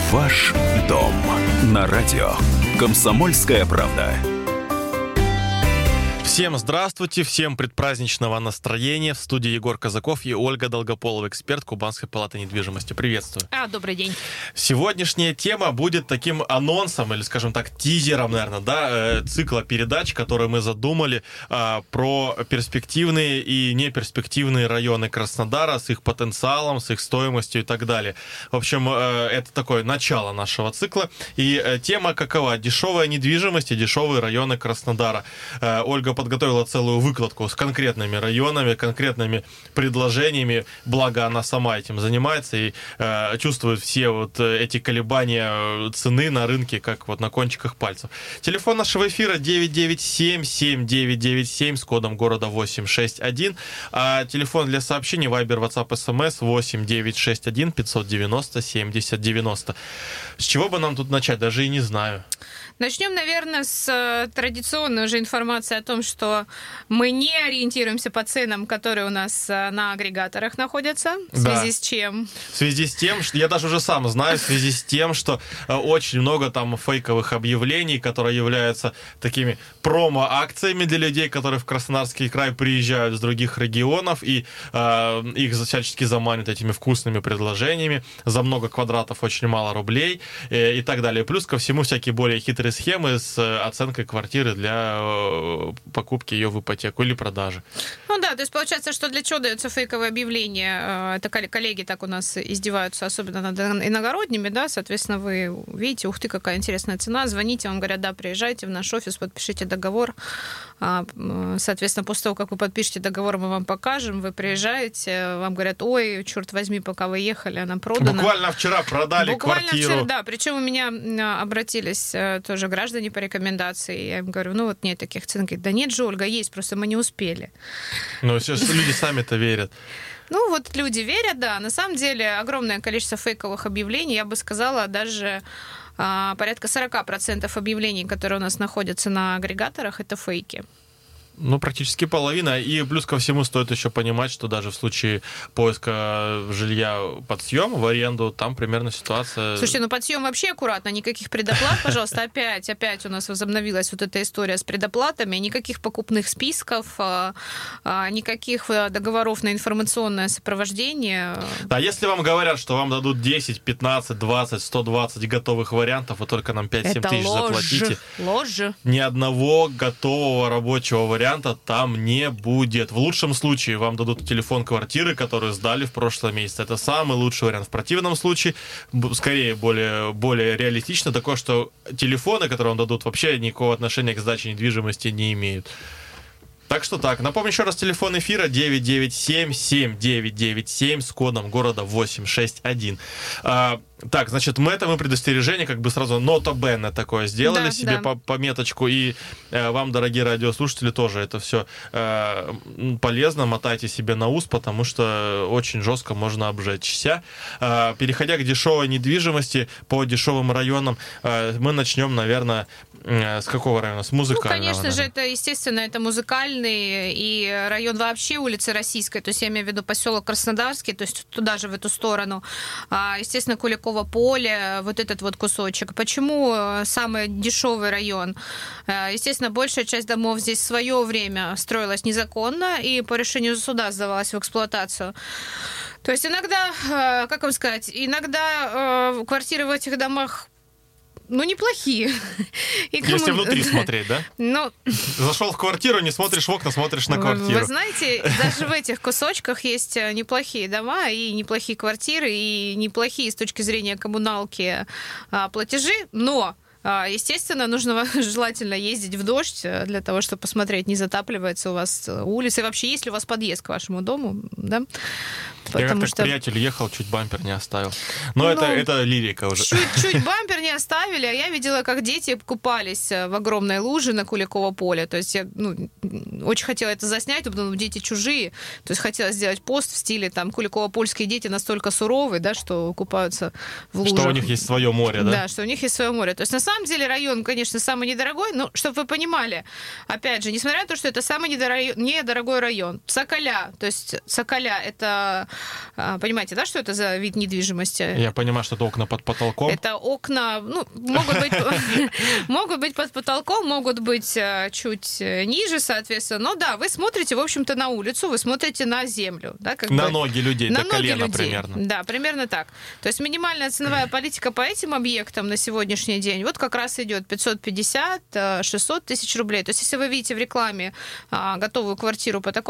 Ваш дом на радио «Комсомольская правда». Всем здравствуйте, всем предпраздничного настроения. В студии Егор Казаков и Ольга Долгополова, эксперт Кубанской палаты недвижимости. Приветствую. Добрый день. Сегодняшняя тема будет таким анонсом, или, скажем так, тизером, наверное, цикла передач, которые мы задумали про перспективные и неперспективные районы Краснодара с их потенциалом, с их стоимостью и так далее. В общем, это такое начало нашего цикла. И тема какова? Дешевая недвижимость и дешевые районы Краснодара. Ольга подготовила целую выкладку с конкретными районами, конкретными предложениями, благо она сама этим занимается и чувствует все вот эти колебания цены на рынке, как вот на кончиках пальцев. Телефон нашего эфира 997-7997 с кодом города 861, а телефон для сообщений Viber, WhatsApp, SMS 8961 590 70 90. С чего бы нам тут начать, даже и не знаю. Начнем, наверное, с традиционной уже информации о том, что мы не ориентируемся по ценам, которые у нас на агрегаторах находятся. В связи с чем? В связи с тем, что я даже уже сам знаю, в связи с тем, что очень много там фейковых объявлений, которые являются такими промо-акциями для людей, которые в Краснодарский край приезжают с других регионов, и их всячески заманят этими вкусными предложениями. За много квадратов очень мало рублей и так далее. Плюс ко всему всякие более хитрые схемы с оценкой квартиры для покупки ее в ипотеку или продажи. Ну да, то есть получается, что для чего дается фейковое объявление? Это коллеги так у нас издеваются, особенно над иногородними, да, соответственно, вы видите, ух ты, какая интересная цена, звоните, вам говорят, да, приезжайте в наш офис, подпишите договор. Соответственно, после того, как вы подпишете договор, мы вам покажем, вы приезжаете, вам говорят, ой, черт возьми, пока вы ехали, она продана. Буквально вчера продали квартиру. Вчера, да, причем у меня обратились тоже граждане по рекомендации, я им говорю, ну вот нет таких цен, говорит, да нет же, Ольга, есть, просто мы не успели. Ну, все люди сами-то верят. Ну, вот люди верят, да. На самом деле огромное количество фейковых объявлений, я бы сказала, даже порядка 40% объявлений, которые у нас находятся на агрегаторах, это фейки. Ну, практически половина. И плюс ко всему стоит еще понимать, что даже в случае поиска жилья под съем, в аренду, там примерно ситуация... Слушайте, ну под съем вообще аккуратно, никаких предоплат, пожалуйста, опять у нас возобновилась вот эта история с предоплатами, никаких покупных списков, никаких договоров на информационное сопровождение. Да, если вам говорят, что вам дадут 10, 15, 20, 120 готовых вариантов, вы только нам 5-7 тысяч заплатите. Ложь. Ни одного готового рабочего варианта там не будет. В лучшем случае вам дадут телефон квартиры, которую сдали в прошлом месяце. Это самый лучший вариант. В противном случае, скорее, более реалистично такое, что телефоны, которые вам дадут, вообще никакого отношения к сдаче недвижимости не имеют. Так что так. Напомню еще раз, телефон эфира 997-7997 с кодом города 861. Так, значит, мы предостережение как бы сразу нота бенне такое сделали, да, себе да. Пометочку. И вам, дорогие радиослушатели, тоже это все полезно. Мотайте себе на ус, потому что очень жестко можно обжечься. Переходя к дешевой недвижимости по дешевым районам, мы начнем, наверное, с какого района? С музыкального? Ну, конечно же, это, естественно, это музыкальный и район вообще улицы Российской, то есть я имею в виду поселок Краснодарский, то есть туда же, в эту сторону. Естественно, Куликово поле, вот этот вот кусочек. Почему самый дешевый район? Естественно, большая часть домов здесь в свое время строилась незаконно и по решению суда сдавалась в эксплуатацию. То есть иногда, как вам сказать, иногда квартиры в этих домах неплохие. Если внутри смотреть, да? Зашел в квартиру, не смотришь в окна, смотришь на квартиру. Вы знаете, даже в этих кусочках есть неплохие дома и неплохие квартиры, и неплохие с точки зрения коммуналки платежи, но естественно, нужно желательно ездить в дождь для того, чтобы посмотреть, не затапливается у вас улица. И вообще, есть ли у вас подъезд к вашему дому, да? Я как-то к приятелю ехал, чуть бампер не оставил. Но это лирика уже. Чуть бампер не оставили, а я видела, как дети купались в огромной луже на Куликово поле. То есть я очень хотела это заснять, потому что дети чужие. То есть хотела сделать пост в стиле там Куликово-польские дети настолько суровые, да, что купаются в лужах. Что у них есть свое море, да? Да, что у них есть свое море. То есть на самом самом деле район, конечно, самый недорогой, но, чтобы вы понимали, опять же, несмотря на то, что это самый недорогой район, Соколя, то есть Соколя, это, понимаете, да, что это за вид недвижимости? Я понимаю, что это окна под потолком. Это окна, ну, могут быть под потолком, могут быть чуть ниже, соответственно, но да, вы смотрите, в общем-то, на улицу, вы смотрите на землю. Да, на ноги людей, до колена примерно. Да, примерно так. То есть минимальная ценовая политика по этим объектам на сегодняшний день вот как раз идет 550-600 тысяч рублей. То есть если вы видите в рекламе готовую квартиру в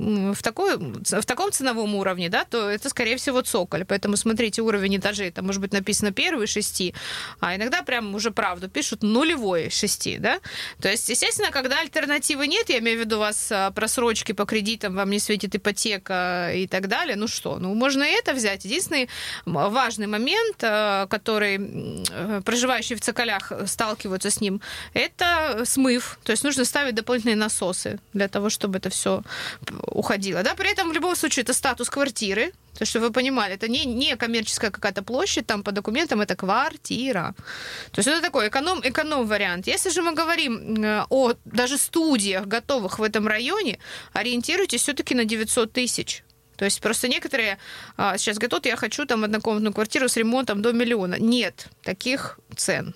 таком ценовом уровне, да, то это, скорее всего, цоколь. Поэтому смотрите уровень этажей. Там может быть написано первый 6, а иногда прям уже правду пишут нулевой 6. Да? То есть, естественно, когда альтернативы нет, я имею в виду у вас просрочки по кредитам, вам не светит ипотека и так далее, ну что, ну можно и это взять. Единственный важный момент, который проживающие в цоколях сталкиваются с ним, это смыв. То есть нужно ставить дополнительные насосы для того, чтобы это все уходило. Да? При этом в любом случае это статус квартиры. То есть, чтобы вы понимали, это не коммерческая какая-то площадь, там по документам это квартира. То есть это такой эконом-вариант. Если же мы говорим о даже студиях, готовых в этом районе, ориентируйтесь все-таки на 900 тысяч. То есть просто некоторые сейчас говорят, я хочу там однокомнатную квартиру с ремонтом до 1 миллиона. Нет таких цен.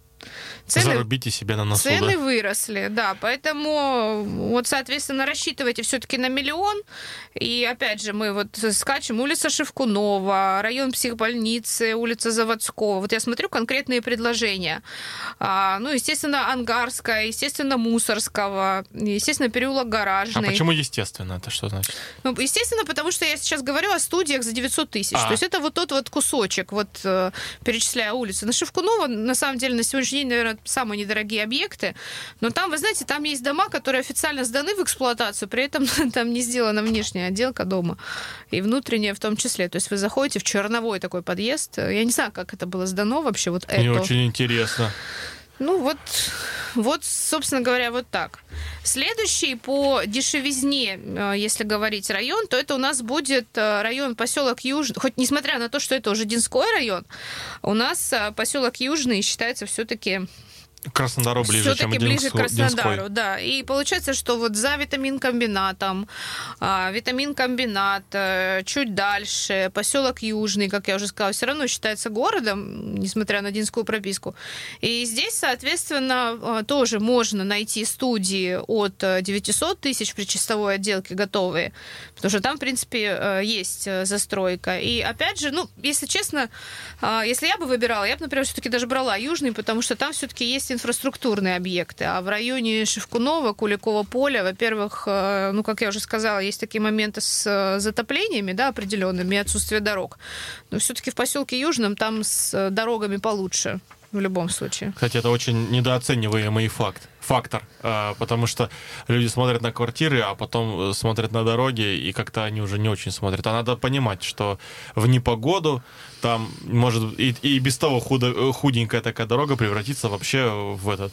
Зарубите себе на носу. Цены выросли, да, поэтому вот, соответственно, рассчитывайте все-таки на 1 миллион. И опять же, мы вот скачем улица Шевкунова, район психбольницы, улица Заводского. Вот я смотрю конкретные предложения. Ну, естественно, Ангарская, естественно, Мусорского, естественно, переулок Гаражный. А почему естественно? Это что значит? Ну, естественно, потому что я сейчас говорю о студиях за 900 тысяч. То есть это вот тот вот кусочек, вот перечисляя улицы. На Шевкунова, на самом деле, на сегодняшний день, наверное, самые недорогие объекты, но там, вы знаете, там есть дома, которые официально сданы в эксплуатацию, при этом там не сделана внешняя отделка дома, и внутренняя в том числе. То есть вы заходите в черновой такой подъезд, я не знаю, как это было сдано вообще, вот это. Мне очень интересно. Ну вот, собственно говоря, вот так. Следующий по дешевизне, если говорить район, то это у нас будет район поселок Южный. Хоть несмотря на то, что это уже Динской район, у нас поселок Южный считается все-таки К Краснодару ближе, чем ближе к Краснодару, Динской. да. И получается, что вот за витаминкомбинатом, витаминкомбинат, чуть дальше, поселок Южный, как я уже сказала, все равно считается городом, несмотря на динскую прописку. И здесь, соответственно, тоже можно найти студии от 900 тысяч при чистовой отделке готовые, потому что там, в принципе, есть застройка. И опять же, ну, если честно, если я бы выбирала, я бы, например, все-таки даже брала Южный, потому что там все-таки есть инфраструктурные объекты, а в районе Шевкунова, Куликового поля, во-первых, ну, как я уже сказала, есть такие моменты с затоплениями, да, определенными, и отсутствие дорог. Но все-таки в поселке Южном там с дорогами получше в любом случае. Кстати, это очень недооцениваемый фактор, потому что люди смотрят на квартиры, а потом смотрят на дороги, и как-то они уже не очень смотрят. А надо понимать, что в непогоду там может и без того худенькая такая дорога превратиться вообще в этот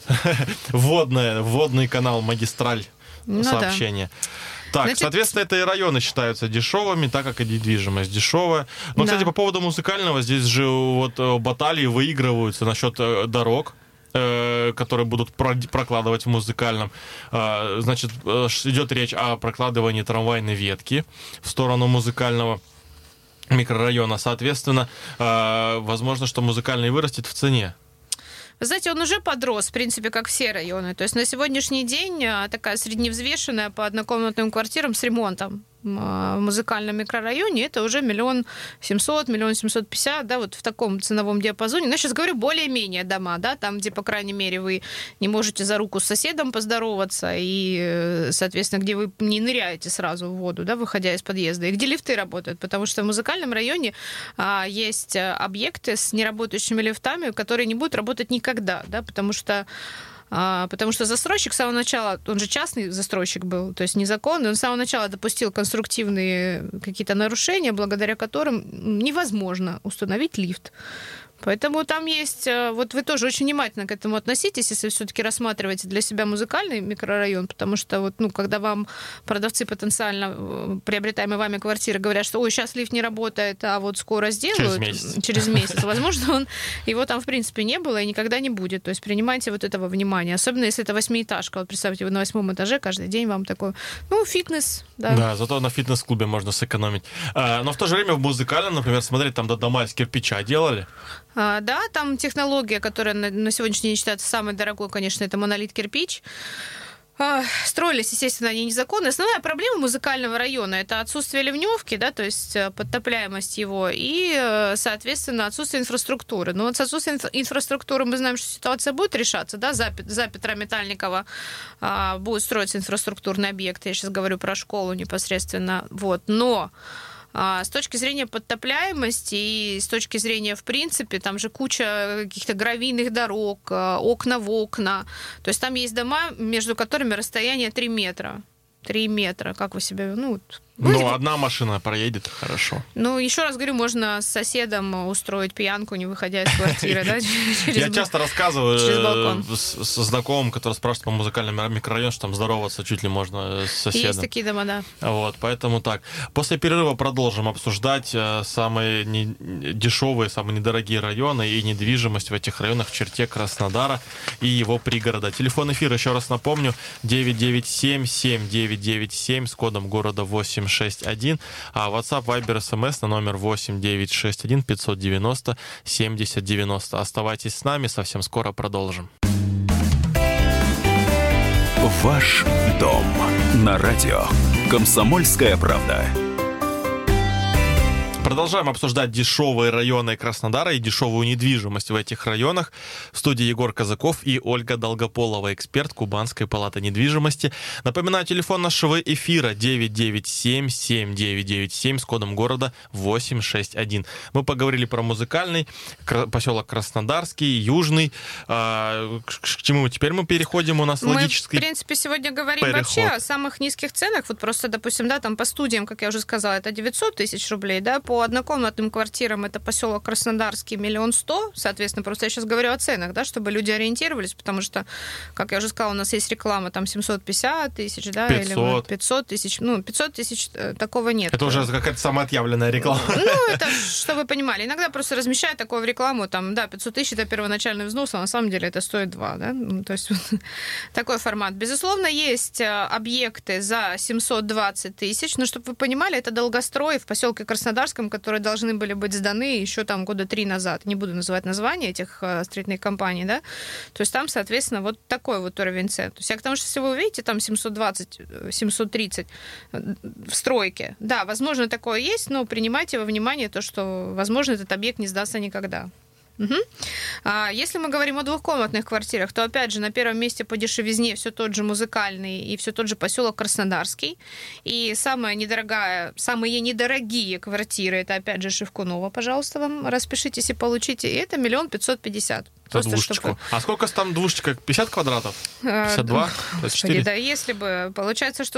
водный канал, магистраль сообщения. Да. Так, значит, соответственно, это и районы считаются дешевыми, так как и недвижимость дешевая. Но, да. Кстати, по поводу музыкального, здесь же вот баталии выигрываются насчет дорог, которые будут прокладывать в музыкальном. Значит, идет речь о прокладывании трамвайной ветки в сторону музыкального микрорайона. Соответственно, возможно, что музыкальный вырастет в цене. Вы знаете, он уже подрос, в принципе, как все районы. То есть на сегодняшний день такая средневзвешенная по однокомнатным квартирам с ремонтом в музыкальном микрорайоне это уже 1 700 000, 1 750 000, да, вот в таком ценовом диапазоне. Но я сейчас говорю более-менее дома, да, там, где, по крайней мере, вы не можете за руку с соседом поздороваться и, соответственно, где вы не ныряете сразу в воду, да, выходя из подъезда, и где лифты работают, потому что в музыкальном районе есть объекты с неработающими лифтами, которые не будут работать никогда, да, потому что застройщик с самого начала, он же частный застройщик был, то есть незаконный, он с самого начала допустил конструктивные какие-то нарушения, благодаря которым невозможно установить лифт. Поэтому там есть... Вот вы тоже очень внимательно к этому относитесь, если все-таки рассматриваете для себя музыкальный микрорайон, потому что вот, ну, когда вам продавцы потенциально приобретаемые вами квартиры говорят, что ой, сейчас лифт не работает, а вот скоро сделают... Через месяц. Возможно, его там в принципе не было и никогда не будет. То есть принимайте вот этого внимания. Особенно, если это 8-этажка. Вот представьте, вы на 8 этаже каждый день вам такой, ну, фитнес. Да, зато на фитнес-клубе можно сэкономить. Но в то же время в музыкальном, например, смотреть, там дома из кирпича делали. Да, там технология, которая на сегодняшний день считается самой дорогой, конечно, это монолит-кирпич. Строились, естественно, они незаконно. Основная проблема музыкального района – это отсутствие ливневки, да, то есть подтопляемость его, и, соответственно, отсутствие инфраструктуры. Но вот с отсутствием инфраструктуры мы знаем, что ситуация будет решаться, да, за Петра Метальникова будут строиться инфраструктурные объекты. Я сейчас говорю про школу непосредственно, вот, но... С точки зрения подтопляемости и с точки зрения, в принципе, там же куча каких-то гравийных дорог, окна в окна. То есть там есть дома, между которыми расстояние 3 метра. 3 метра. Как вы себе... Ну, одна машина проедет, хорошо. Ну, еще раз говорю, можно с соседом устроить пьянку, не выходя из квартиры, да? Я часто рассказываю со знакомым, который спрашивает по музыкальному микрорайону, что там здороваться чуть ли можно с соседом. Есть такие дома, да. Вот, поэтому так. После перерыва продолжим обсуждать самые дешевые, самые недорогие районы и недвижимость в этих районах в черте Краснодара и его пригорода. Телефон эфира, еще раз напомню, 997-7997 с кодом города 861, а WhatsApp, Viber, SMS на номер 8961 590 70 90. Оставайтесь с нами, совсем скоро продолжим. Ваш дом на радио «Комсомольская правда». Продолжаем обсуждать дешевые районы Краснодара и дешевую недвижимость в этих районах. В студии Егор Казаков и Ольга Долгополова, эксперт Кубанской палаты недвижимости. Напоминаю, телефон нашего эфира 997-7997 с кодом города 861. Мы поговорили про музыкальный, поселок Краснодарский, Южный. К чему теперь мы переходим? У нас логический в принципе, сегодня говорим переход. Вообще о самых низких ценах. Вот просто, допустим, да, там по студиям, как я уже сказала, это 900 тысяч рублей, да, по однокомнатным квартирам это поселок Краснодарский 1 100 000, соответственно, просто я сейчас говорю о ценах, да, чтобы люди ориентировались, потому что, как я уже сказала, у нас есть реклама, там 750 тысяч, да, 500. или вот 500 тысяч, 500 тысяч такого нет. Это уже какая-то самоотъявленная реклама. Ну, это, чтобы вы понимали, иногда просто размещают такое в рекламу, там, да, 500 тысяч это первоначальный взнос, а на самом деле это стоит 2, да, то есть вот, такой формат. Безусловно, есть объекты за 720 тысяч, но чтобы вы понимали, это долгострой в поселке Краснодарском, которые должны были быть сданы еще там года 3 назад. Не буду называть названия этих строительных компаний, да. То есть там, соответственно, вот такой вот уровень цен. То есть я к тому, что если вы увидите там 720, 730 в стройке, да, возможно, такое есть, но принимайте во внимание то, что, возможно, этот объект не сдастся никогда. Угу. Если мы говорим о двухкомнатных квартирах, то, опять же, на первом месте по дешевизне все тот же музыкальный и все тот же поселок Краснодарский. И самые недорогие квартиры, это, опять же, Шевкунова, пожалуйста, вам распишитесь и получите. И это 1 550 000. За двушечку. Чтобы... А сколько там двушечка? 50 квадратов? 52? 24? Да, если бы. Получается, что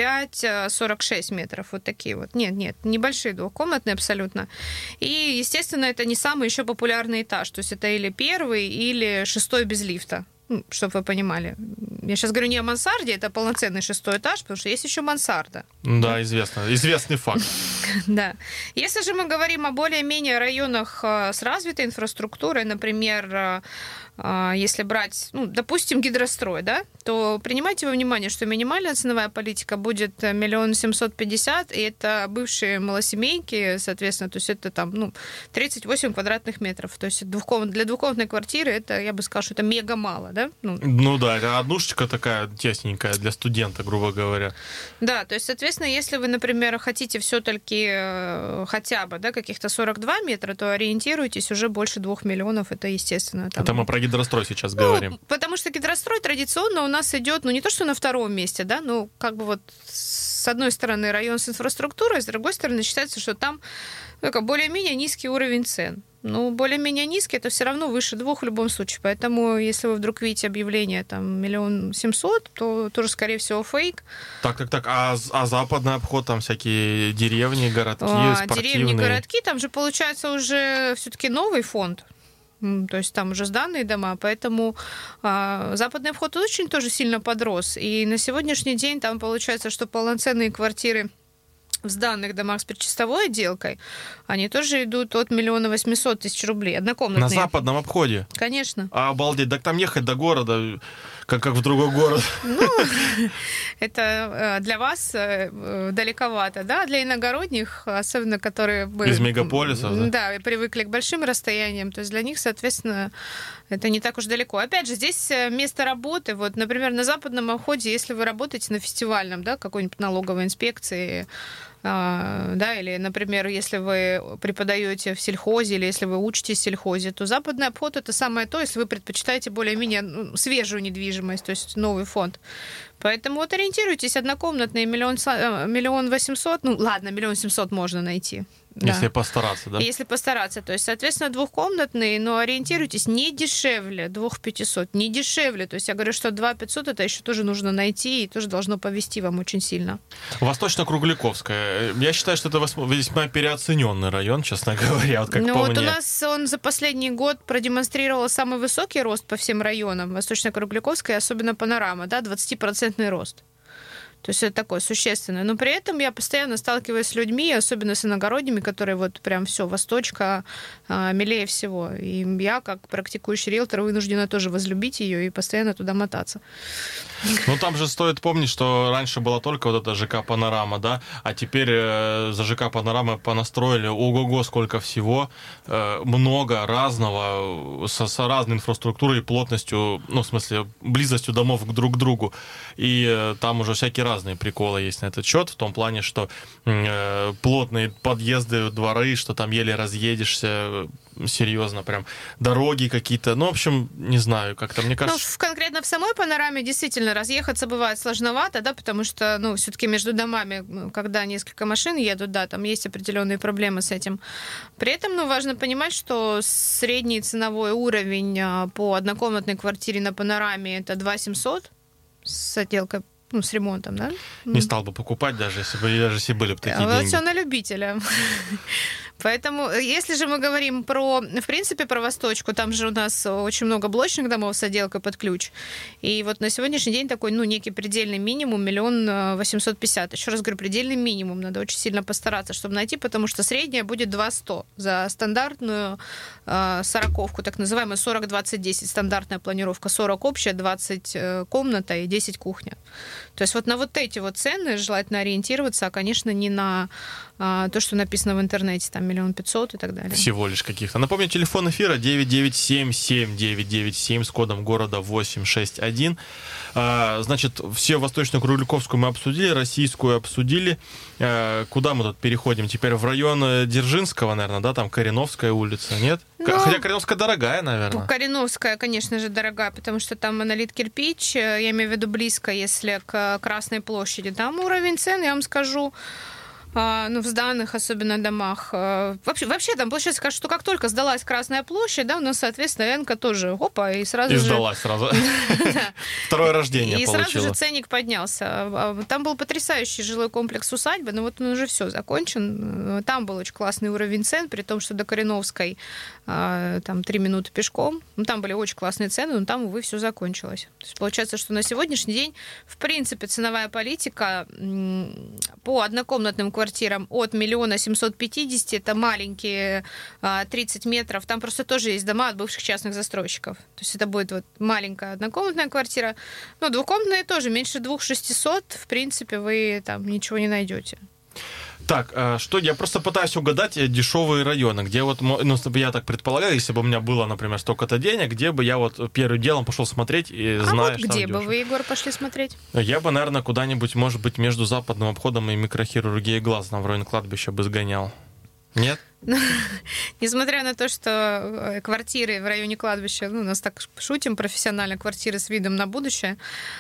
45-46 метров. Вот такие вот. Нет, небольшие двухкомнатные абсолютно. И, естественно, это не самый еще популярный этаж. То есть это или первый, или 6 без лифта. Чтобы вы понимали. Я сейчас говорю не о мансарде, это полноценный 6 этаж, потому что есть еще мансарда. Да, известный факт. Да. Если же мы говорим о более-менее районах с развитой инфраструктурой, например, если брать, допустим, гидрострой, да, то принимайте во внимание, что минимальная ценовая политика будет 1 750 000, и это бывшие малосемейки, соответственно, то есть это там, 38 квадратных метров. То есть для двухкомнатной квартиры это, я бы сказала, что это мега мало, да? Да, это однушечка такая тесненькая для студента, грубо говоря. Да, то есть, соответственно, если вы, например, хотите все-таки хотя бы, да, каких-то 42 метра, то ориентируйтесь уже больше 2 миллионов, это естественно. Там... Это мы про гидрострой сейчас говорим. Потому что гидрострой традиционно у нас идет, не то что на втором месте, да, как бы вот с одной стороны район с инфраструктурой, с другой стороны считается, что там более-менее низкий уровень цен. Более-менее низкий, это все равно выше 2 в любом случае. Поэтому, если вы вдруг видите объявление там 1 700 000, то тоже, скорее всего, фейк. Так. А западный обход, там всякие деревни, городки, спортивные? Деревни, городки, там же получается уже все-таки новый фонд. То есть там уже сданные дома, поэтому западный обход очень тоже сильно подрос. И на сегодняшний день там получается, что полноценные квартиры в сданных домах с предчистовой отделкой, они тоже идут от 1 800 000 рублей. Однокомнатные. На западном обходе? Конечно. Обалдеть. Так там ехать до города, как в другой город. Ну, это для вас далековато, да? Для иногородних, особенно которые... Из мегаполисов, да? Да, и привыкли к большим расстояниям, то есть для них, соответственно, это не так уж далеко. Опять же, здесь место работы, вот, например, на западном обходе, если вы работаете на фестивальном, да, какой-нибудь налоговой инспекции, да, или, например, если вы преподаете в сельхозе или если вы учитесь в сельхозе, то западный обход — это самое то, если вы предпочитаете более-менее свежую недвижимость, то есть новый фонд. Поэтому вот ориентируйтесь, однокомнатные 1 800 000, ну ладно, 1 700 000 можно найти. Если да. постараться, да? Если постараться. То есть, соответственно, двухкомнатные, но ориентируйтесь не дешевле 2 500, не дешевле. То есть я говорю, что 2 500 это еще тоже нужно найти и тоже должно повезти вам очень сильно. Восточно-Кругляковская. Я считаю, что это весьма переоцененный район, честно говоря. Вот как ну по вот мне. у нас он за последний год продемонстрировал самый высокий рост по всем районам. Восточно-Кругляковская, особенно Панорама, да, 20% рост. То есть это такое существенное. Но при этом я постоянно сталкиваюсь с людьми, особенно с иногородними, которые вот прям все, Восточка милее всего. И я, как практикующий риэлтор, вынуждена тоже возлюбить ее и постоянно туда мотаться. Ну, там же стоит помнить, что раньше была только вот эта ЖК «Панорама», да, а теперь за ЖК «Панорама» понастроили ого-го сколько всего, много разного, с разной инфраструктурой и плотностью, ну, в смысле, близостью домов друг к другу. И там уже всякие разные приколы есть на этот счет, в том плане, что плотные подъезды, дворы, что там еле разъедешься, серьезно, прям дороги какие-то. Ну, в общем, не знаю, как-то мне кажется... Ну, конкретно в самой Панораме действительно разъехаться бывает сложновато, да, потому что, ну, все-таки между домами, когда несколько машин едут, да, там есть определенные проблемы с этим. При этом, ну, важно понимать, что средний ценовой уровень по однокомнатной квартире на Панораме — это 2 700 с отделкой, ну, с ремонтом, да? Не стал бы покупать, даже если были бы такие вот деньги. все на любителя. Поэтому, если же мы говорим про, в принципе, про Восточку, там же у нас очень много блочных домов с отделкой под ключ. И вот на сегодняшний день такой, ну, некий предельный минимум 1 850 000. Еще раз говорю, предельный минимум. Надо очень сильно постараться, чтобы найти, потому что средняя будет 200 за стандартную 40-ку, так называемую 40-20-10. Стандартная планировка 40 общая, 20 комната и 10 кухня. То есть вот на вот эти вот цены желательно ориентироваться, а, конечно, не на то, что написано в интернете, там 1 500 000 и так далее. Всего лишь каких-то. Напомню, телефон эфира 997-7997 с кодом города 861. Значит, все Восточную Кругляковскую мы обсудили, Российскую обсудили. Куда мы тут переходим? Теперь в район Дзержинского, наверное, да? Там Кореновская улица, нет? Ну, хотя Кореновская дорогая, наверное. Кореновская, конечно же, дорогая, потому что там монолит кирпич, я имею в виду близко, если к Красной площади. Там уровень цен, я вам скажу, ну, в сданных, особенно домах. Вообще там получается, что как только сдалась Красная площадь, да, у нас, соответственно, Энка тоже, опа, и сразу же... сдалась сразу. Второе рождение получила. И сразу же ценник поднялся. Там был потрясающий жилой комплекс «Усадьба», но вот он уже все закончен. Там был очень классный уровень цен, при том, что до Кореновской там 3 минуты пешком. Ну, там были очень классные цены, но там, увы, все закончилось. То есть получается, что на сегодняшний день, в принципе, ценовая политика по однокомнатным квартирам от 1 750 000, это маленькие 30 метров, там просто тоже есть дома от бывших частных застройщиков. То есть это будет вот маленькая однокомнатная квартира. Ну, двухкомнатные тоже, меньше 2 600, в принципе, вы там ничего не найдете. Так, что я просто пытаюсь угадать дешевые районы, где вот, ну, я так предполагаю, если бы у меня было, например, столько-то денег, где бы я вот первым делом пошел смотреть и зная, вот что где дешево. бы вы, Егор, пошли смотреть? Я бы, наверное, куда-нибудь, может быть, между западным обходом и микрохирургией глаз в район кладбища бы сгонял. Нет? Несмотря на то, что квартиры в районе кладбища, ну, у нас так шутим профессионально, квартиры с видом на будущее.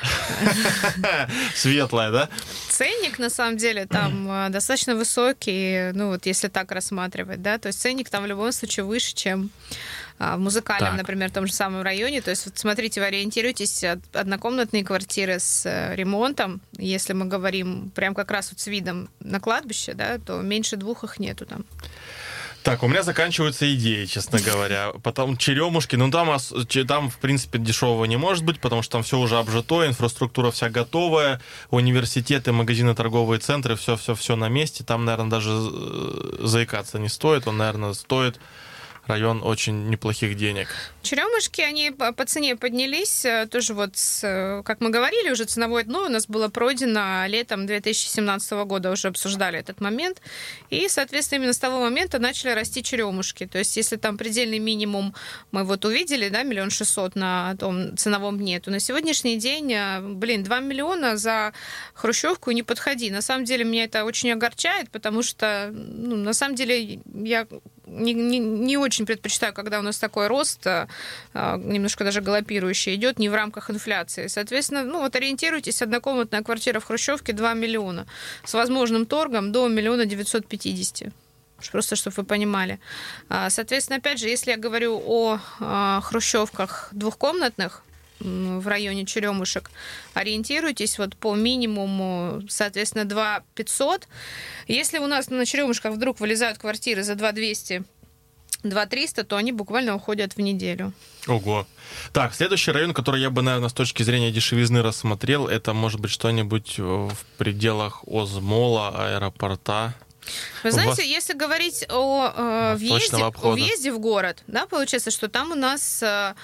Светлая, да? Ценник, на самом деле, там достаточно высокий, ну, вот если так рассматривать, да, то есть ценник там в любом случае выше, чем в музыкальном, например, том же самом районе. То есть, вот смотрите, вы ориентируетесь, однокомнатные квартиры с ремонтом, если мы говорим прям как раз вот с видом на кладбище, да, то меньше 2 их нету там. Так, у меня заканчиваются идеи, честно говоря. Потом Черемушки, там, в принципе, дешевого не может быть, потому что там все уже обжито, инфраструктура вся готовая, университеты, магазины, торговые центры, все на месте. Там, наверное, даже заикаться не стоит. Он, наверное, стоит район очень неплохих денег. Черемушки, они по цене поднялись. Тоже вот, как мы говорили, уже ценовое дно у нас было пройдено летом 2017 года, уже обсуждали этот момент. И, соответственно, именно с того момента начали расти черемушки. То есть, если там предельный минимум мы вот увидели, да, 1 600 000 на том ценовом дне, то на сегодняшний день, 2 миллиона за хрущевку не подходи. На самом деле, меня это очень огорчает, потому что, на самом деле, я не очень предпочитаю, когда у нас такой рост, немножко даже галопирующий, идет не в рамках инфляции. Соответственно, ориентируйтесь, однокомнатная квартира в хрущевке 2 миллиона с возможным торгом до 1 950 000. Просто, чтобы вы понимали. Соответственно, опять же, если я говорю о хрущевках двухкомнатных в районе Черемушек, ориентируйтесь вот по минимуму, соответственно, 2 500. Если у нас на Черемушках вдруг вылезают квартиры за 2 200, 2 300, то они буквально уходят в неделю. Ого. Так, следующий район, который я бы, наверное, с точки зрения дешевизны рассмотрел, это, может быть, что-нибудь в пределах Озмола, аэропорта. Вы знаете, если говорить о въезде в город, да, получается, что там у нас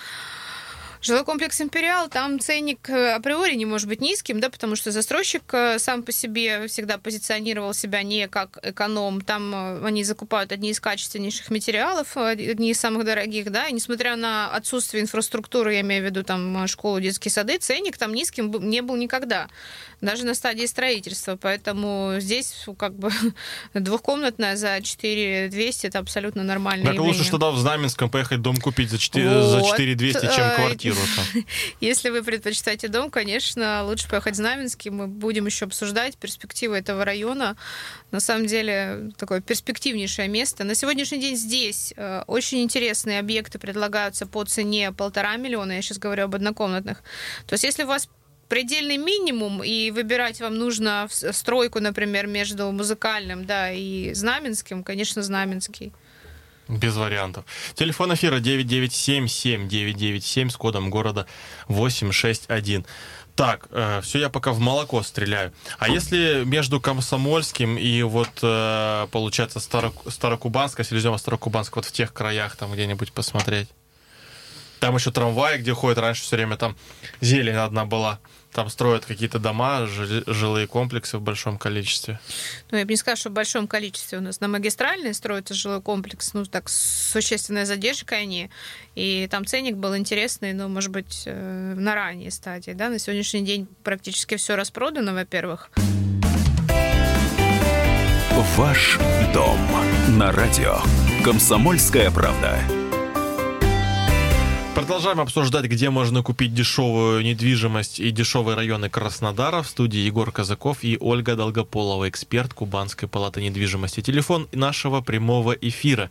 жилой комплекс «Империал», там ценник априори не может быть низким, да, потому что застройщик сам по себе всегда позиционировал себя не как эконом. Там они закупают одни из качественнейших материалов, одни из самых дорогих, да, и несмотря на отсутствие инфраструктуры, я имею в виду там школу, детские сады, ценник там низким не был никогда, даже на стадии строительства. Поэтому здесь как бы двухкомнатная за 4 200 это абсолютно нормальное явление. Так лучше тогда в Знаменском поехать дом купить за 4 200, чем квартиру. Если вы предпочитаете дом, конечно, лучше поехать в Знаменский. Мы будем еще обсуждать перспективы этого района. На самом деле, такое перспективнейшее место. На сегодняшний день здесь очень интересные объекты предлагаются по цене 1,5 миллиона. Я сейчас говорю об однокомнатных. То есть, если у вас предельный минимум, и выбирать вам нужно стройку, например, между Музыкальным, да, и Знаменским, конечно, Знаменский. Без вариантов. Телефон эфира 997-7997 с кодом города 861. Так, все, я пока в молоко стреляю. А если между Комсомольским и вот, получается, Старокубанска, Селезево-Старокубанска, вот в тех краях там где-нибудь посмотреть? Там еще трамваи, где ходят, раньше все время там зелень одна была. Там строят какие-то дома, жилые комплексы в большом количестве. Ну, я бы не сказала, что в большом количестве. У нас на Магистральной строится жилой комплекс, так, с существенной задержкой они. И там ценник был интересный, но, может быть, на ранней стадии. Да? На сегодняшний день практически все распродано, во-первых. Ваш дом на радио «Комсомольская правда». Продолжаем обсуждать, где можно купить дешевую недвижимость и дешевые районы Краснодара. В студии Егор Казаков и Ольга Долгополова, эксперт Кубанской палаты недвижимости. Телефон нашего прямого эфира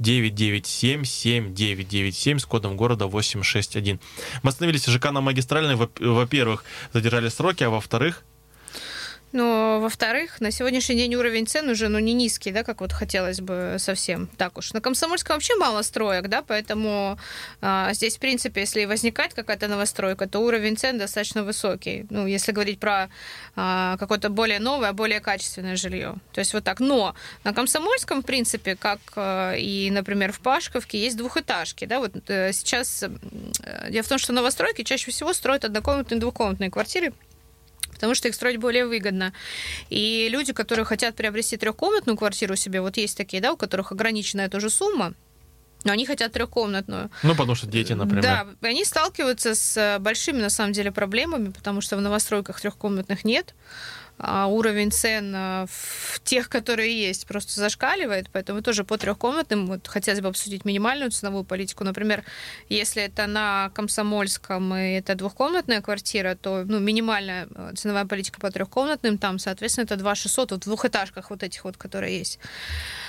997-7997 с кодом города 861. Мы остановились в ЖК на Магистральной. Во-первых, задержали сроки, а во-вторых... Но, во-вторых, на сегодняшний день уровень цен уже, не низкий, да, как вот хотелось бы совсем. Так уж. На Комсомольском вообще мало строек, да, поэтому здесь, в принципе, если возникает какая-то новостройка, то уровень цен достаточно высокий. Если говорить про какое-то более новое, более качественное жилье. То есть вот так. Но на Комсомольском, в принципе, как и, например, в Пашковке, есть двухэтажки, да, вот сейчас дело в том, что новостройки чаще всего строят однокомнатные, двухкомнатные квартиры, потому что их строить более выгодно. И люди, которые хотят приобрести трехкомнатную квартиру себе, вот есть такие, да, у которых ограниченная тоже сумма, но они хотят трехкомнатную. Потому что дети, например. Да, они сталкиваются с большими, на самом деле, проблемами, потому что в новостройках трехкомнатных нет. А уровень цен в тех, которые есть, просто зашкаливает, поэтому тоже по трехкомнатным вот хотелось бы обсудить минимальную ценовую политику. Например, если это на Комсомольском и это двухкомнатная квартира, то минимальная ценовая политика по трехкомнатным, там, соответственно, это 2 600 в двухэтажках вот этих вот, которые есть.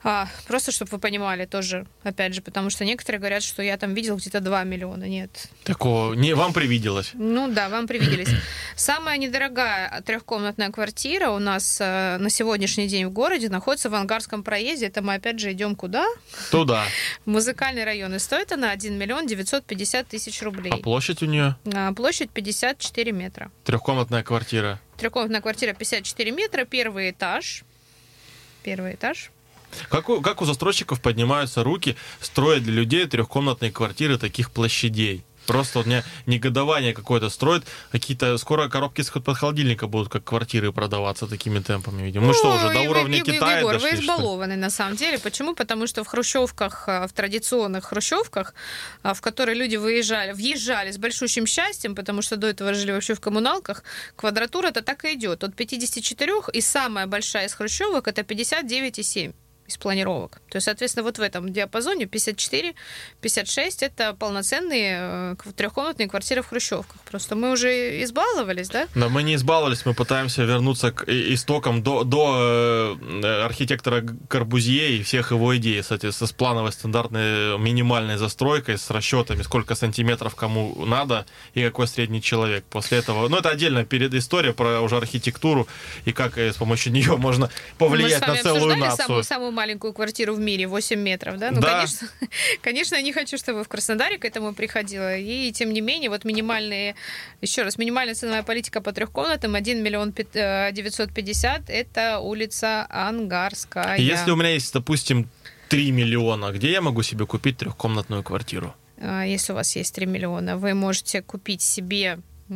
Просто, чтобы вы понимали тоже, опять же, потому что некоторые говорят, что я там видел где-то 2 миллиона. Нет. Такого не вам привиделось? Ну да, вам привиделись. Самая недорогая трехкомнатная квартира у нас на сегодняшний день в городе находится в Ангарском проезде. Это мы опять же идем куда? Туда. В музыкальный район. И стоит она 1 миллион 950 тысяч рублей. А площадь у нее? Площадь 54 метра. Трехкомнатная квартира. Трехкомнатная квартира 54 метра, первый этаж. Первый этаж. Как у застройщиков поднимаются руки строить для людей трехкомнатные квартиры таких площадей? Просто вот у меня негодование какое-то строит. Какие-то скоро коробки из-под холодильника будут как квартиры продаваться такими темпами, видимо. Мы что, уже до уровня Китая Егор, дошли? Вы избалованы на самом деле. Почему? Потому что в хрущевках, в традиционных хрущевках, в которые люди въезжали с большущим счастьем, потому что до этого жили вообще в коммуналках, квадратура-то так и идет. От 54, и самая большая из хрущевок это 59,7. Из планировок. То есть, соответственно, вот в этом диапазоне 54, 56 это полноценные трехкомнатные квартиры в хрущевках. Просто мы уже избаловались, да? Да, мы не избаловались, мы пытаемся вернуться к истокам до архитектора Корбузье и всех его идей, кстати, с плановой стандартной минимальной застройкой, с расчетами, сколько сантиметров кому надо и какой средний человек. После этого, это отдельная история про уже архитектуру и как с помощью нее можно повлиять на целую нацию. Самую маленькую квартиру в мире, 8 метров, да? Да. Конечно, я не хочу, чтобы в Краснодаре к этому приходило. И, тем не менее, вот минимальная ценовая политика по трехкомнатам 1 миллион 950, это улица Ангарская. Если у меня есть, допустим, 3 миллиона, где я могу себе купить трехкомнатную квартиру? Если у вас есть 3 миллиона, вы можете купить себе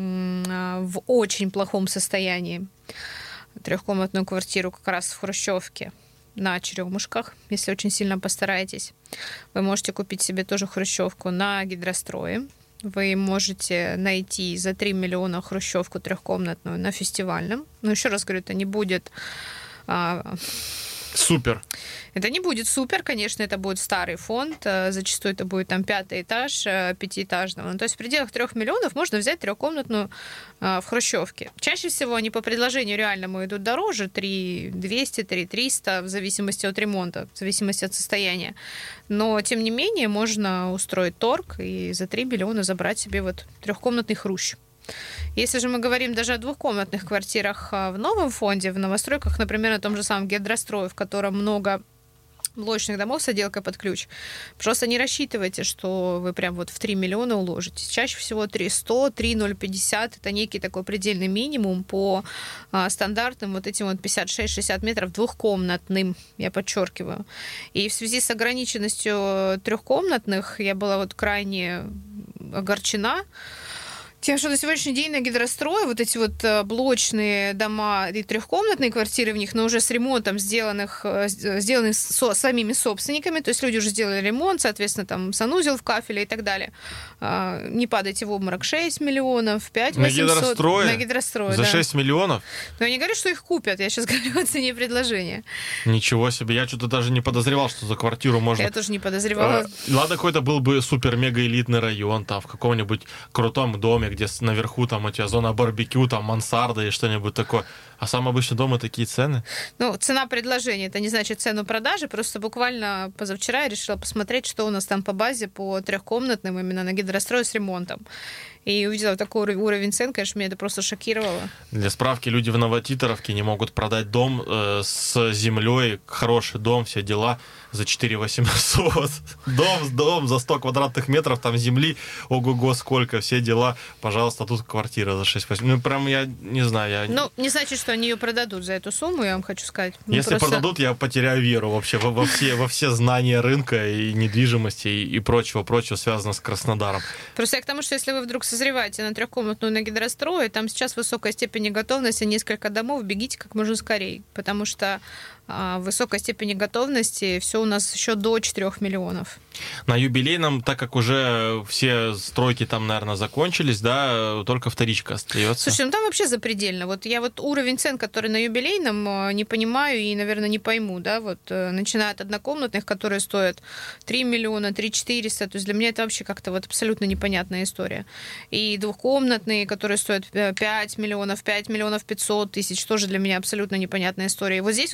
в очень плохом состоянии трехкомнатную квартиру как раз в хрущевке на Черемушках, если очень сильно постараетесь. Вы можете купить себе тоже хрущевку на Гидрострое. Вы можете найти за 3 миллиона хрущевку трехкомнатную на Фестивальном. Но еще раз говорю, это не будет... Супер. Это не будет супер, конечно, это будет старый фонд, зачастую это будет там 5-й этаж пятиэтажного. То есть в пределах 3 миллионов можно взять трехкомнатную в хрущевке. Чаще всего они по предложению реальному идут дороже, 3 200, 3 300, в зависимости от ремонта, в зависимости от состояния. Но, тем не менее, можно устроить торг и за 3 миллиона забрать себе вот трехкомнатный хрущ. Если же мы говорим даже о двухкомнатных квартирах в новом фонде, в новостройках, например, на том же самом Гидрострое, в котором много блочных домов с отделкой под ключ, просто не рассчитывайте, что вы прям вот в 3 миллиона уложитесь. Чаще всего 300, 3,050 это некий такой предельный минимум по стандартным вот этим вот 56-60 метров двухкомнатным, я подчеркиваю. И в связи с ограниченностью трехкомнатных я была вот крайне огорчена тем, что на сегодняшний день на Гидрострое вот эти вот блочные дома и трехкомнатные квартиры в них, но уже с ремонтом сделаны самими собственниками, то есть люди уже сделали ремонт, соответственно, там санузел в кафеле и так далее. Не падайте в обморок, 6 миллионов, 5 800. На Гидрострое, за 6 миллионов? Но я не говорю, что их купят, я сейчас говорю о цене предложения. Ничего себе, я что-то даже не подозревал, что за квартиру можно... Я тоже не подозревала. Ладно, какой-то был бы супер-мега-элитный район, там, в каком-нибудь крутом доме, где наверху там у тебя зона барбекю, там мансарда и что-нибудь такое. А самые обычные дома такие цены? Цена предложения, это не значит цену продажи, просто буквально позавчера я решила посмотреть, что у нас там по базе по трехкомнатным именно на Гидрострое с ремонтом. И увидела такой уровень цен, конечно, меня это просто шокировало. Для справки, люди в Новотитаровке не могут продать дом с землей, хороший дом, все дела, за 4 800. Дом за 100 квадратных метров, там земли, ого-го, сколько, все дела. Пожалуйста, тут квартира за 6 800. Прям я не знаю. Не значит, что они ее продадут за эту сумму, я вам хочу сказать. Если продадут, я потеряю веру вообще во все знания рынка и недвижимости и прочего, связанного с Краснодаром. Просто я к тому, что если вы вдруг созреваете на трехкомнатную на Гидрострое, там сейчас высокая степень готовности, несколько домов, бегите как можно скорее, потому что высокой степени готовности все у нас еще до 4 миллионов. На юбилейном, так как уже все стройки там, наверное, закончились, да, только вторичка остается. Слушай, там вообще запредельно. Вот я уровень цен, который на юбилейном, не понимаю и, наверное, не пойму, да, начиная от однокомнатных, которые стоят 3 миллиона, 3 400, то есть для меня это вообще как-то абсолютно непонятная история. И двухкомнатные, которые стоят 5 миллионов 500 тысяч, тоже для меня абсолютно непонятная история. И вот здесь в этой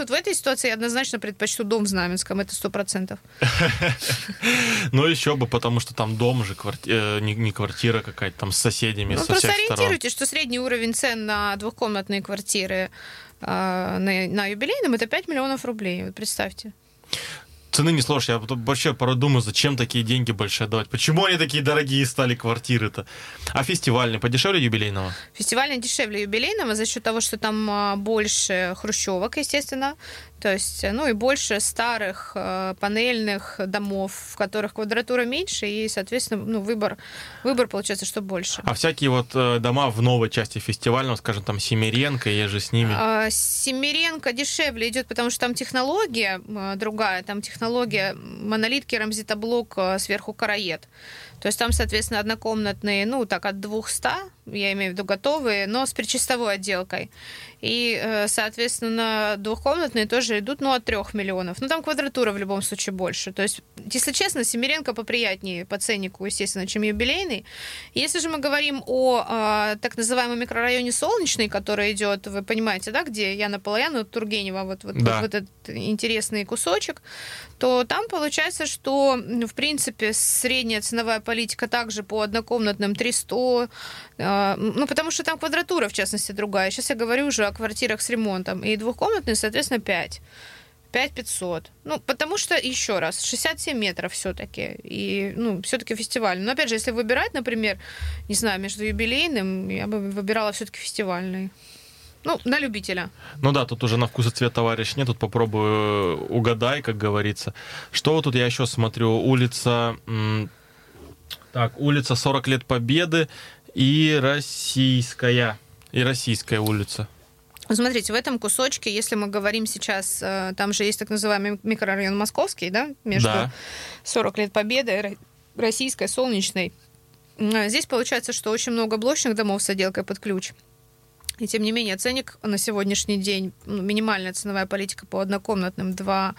ситуации я однозначно предпочту дом в Знаменском, это 100%. Ну, еще бы, потому что там дом же, не квартира какая-то, там с соседями, со всех сторон. Просто ориентируйтесь, что средний уровень цен на двухкомнатные квартиры на Юбилейном — это 5 миллионов рублей, вот представьте. Цены не сложишь. Я вообще порой думаю, зачем такие деньги большие давать? Почему они такие дорогие стали, квартиры-то? А фестивальный подешевле Юбилейного? Фестивальный дешевле Юбилейного за счет того, что там больше хрущевок, естественно. То есть, и больше старых панельных домов, в которых квадратура меньше, и, соответственно, выбор получается, что больше. А всякие вот дома в новой части фестивального, скажем, там Семеренко, я же с ними. Семеренко дешевле идет, потому что там технология другая, там технология монолит, керамзитоблок, сверху караед. То есть там, соответственно, однокомнатные, от 200, я имею в виду готовые, но с причистовой отделкой. И, соответственно, двухкомнатные тоже идут, от 3 миллионов. Там квадратура в любом случае больше. То есть, если честно, Семеренко поприятнее по ценнику, естественно, чем Юбилейный. Если же мы говорим о так называемом микрорайоне Солнечный, который идет, вы понимаете, да, где Яна Полояна, Тургенева, вот этот интересный кусочек, то там получается, что, в принципе, средняя ценовая политика также по однокомнатным 300, потому что там квадратура, в частности, другая. Сейчас я говорю уже о квартирах с ремонтом. И двухкомнатные, соответственно, 5 500. Потому что, еще раз, 67 метров все-таки. И, все-таки фестивальный. Но, опять же, если выбирать, например, не знаю, между Юбилейным, я бы выбирала все-таки фестивальный. На любителя. Тут уже на вкус и цвет товарищ нет. Тут попробую угадай, как говорится. Что вот тут я еще смотрю? Улица 40 лет Победы и Российская улица. Смотрите, в этом кусочке, если мы говорим сейчас, там же есть так называемый микрорайон Московский, да, между 40 лет Победы, Российской, Солнечной. Здесь получается, что очень много блочных домов с отделкой под ключ. И тем не менее, ценник на сегодняшний день, минимальная ценовая политика по однокомнатным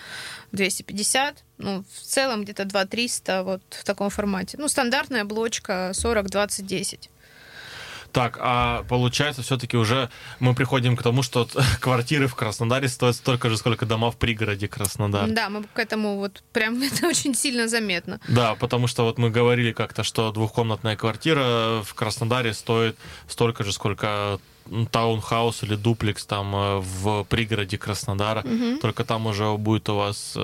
250, в целом где-то 2300, вот в таком формате. Стандартная блочка 40-20-10. Так, а получается, все-таки уже мы приходим к тому, что квартиры в Краснодаре стоят столько же, сколько дома в пригороде Краснодара. Да, мы к этому прям это очень сильно заметно. Да, потому что мы говорили как-то, что двухкомнатная квартира в Краснодаре стоит столько же, сколько таунхаус или дуплекс там в пригороде Краснодара. Угу. Только там уже будет у вас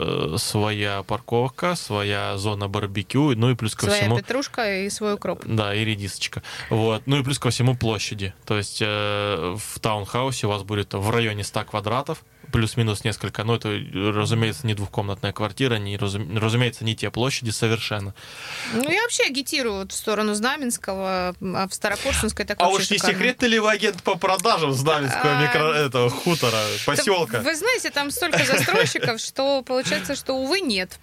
своя парковка, своя зона барбекю, и плюс ко всему... Своя петрушка и свой укроп. Да, и редисочка. Вот. И плюс ко всему площади. То есть в таунхаусе у вас будет в районе 100 квадратов, плюс-минус несколько. Это, разумеется, не двухкомнатная квартира, разумеется, не те площади совершенно. Я вообще агитирую в сторону Знаменского, а в Старокорсунской так вообще уж не секрет ли вы агент по продажам Знаменского хутора, поселка? Вы знаете, там столько застройщиков, что получается, что, увы, нет.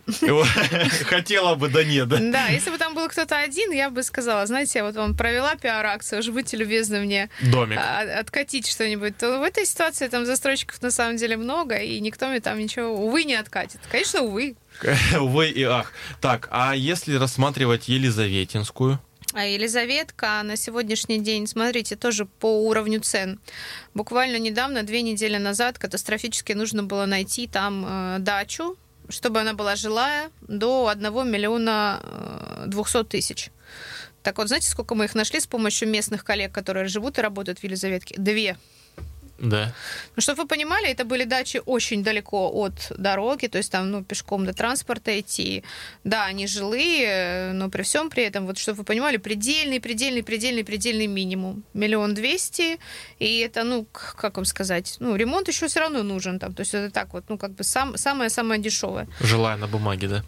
Хотела бы, да нет. Да, если бы там был кто-то один, я бы сказала, знаете, я вам провела пиар-акцию, уж будьте любезны мне домик откатить что-нибудь, то в этой ситуации там застройщиков на самом деле много, и никто мне там ничего, увы, не откатит. Конечно, увы. Увы и ах. Так, а если рассматривать Елизаветинскую? А Елизаветка на сегодняшний день, смотрите, тоже по уровню цен. Буквально недавно, 2 недели назад, катастрофически нужно было найти там дачу, чтобы она была жилая, до 1 миллиона 200 тысяч. Так вот, знаете, сколько мы их нашли с помощью местных коллег, которые живут и работают в Елизаветке? 2. Да. Чтобы вы понимали, это были дачи очень далеко от дороги, то есть там, пешком до транспорта идти. Да, они жилые, но при всем при этом, чтобы вы понимали, предельный минимум. 1 200 000, и это, как вам сказать, ремонт еще все равно нужен там, то есть это так самое-самое дешевое. Жилая на бумаге, да?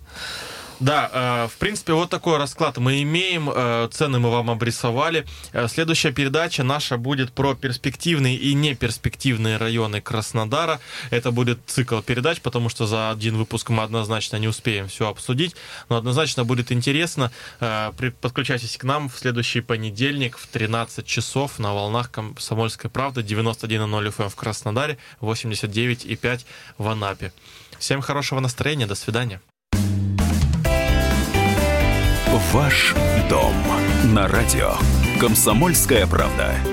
Да, в принципе, вот такой расклад мы имеем, цены мы вам обрисовали. Следующая передача наша будет про перспективные и неперспективные районы Краснодара. Это будет цикл передач, потому что за один выпуск мы однозначно не успеем все обсудить, но однозначно будет интересно. Подключайтесь к нам в следующий понедельник в 13 часов на волнах «Комсомольской правды», 91,0 FM в Краснодаре, 89,5 в Анапе. Всем хорошего настроения, до свидания. Ваш дом на радио «Комсомольская правда».